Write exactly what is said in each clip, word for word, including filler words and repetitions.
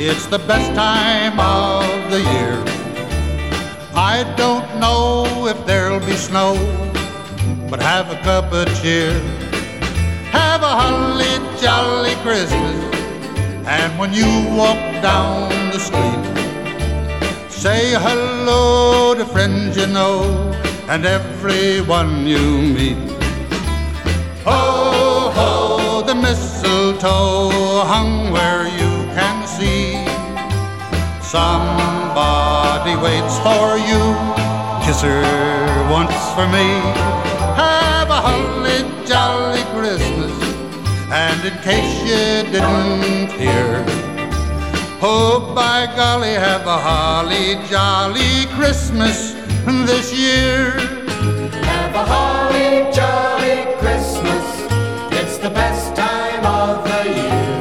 It's the best time of the year. I don't know if there'll be snow, but have a cup of cheer. Have a holly jolly Christmas, and when you walk down the street, say hello to friends you know and everyone you meet. Ho, ho, the mistletoe hung where you can see. Somebody waits for you, kiss her once for me. Have a holly jolly Christmas, and in case you didn't hear, oh, by golly, have a holly jolly Christmas this year. Have a holly jolly Christmas, it's the best time of the year.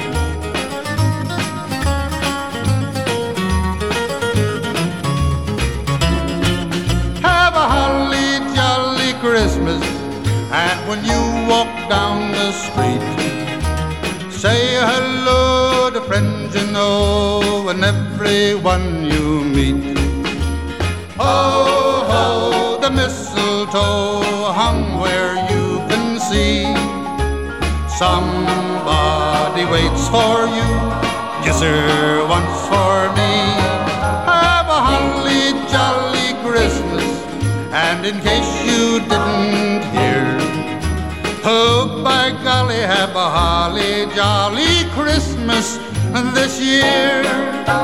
Have a holly jolly Christmas, and when you walk down the street, say hello to friends you know and everyone you meet. Ho, ho, the mistletoe hung where you can see. Somebody waits for you, kiss her once for me. Have a holly jolly Christmas, and in case you didn't hear, oh, by golly, have a holly jolly Christmas this year.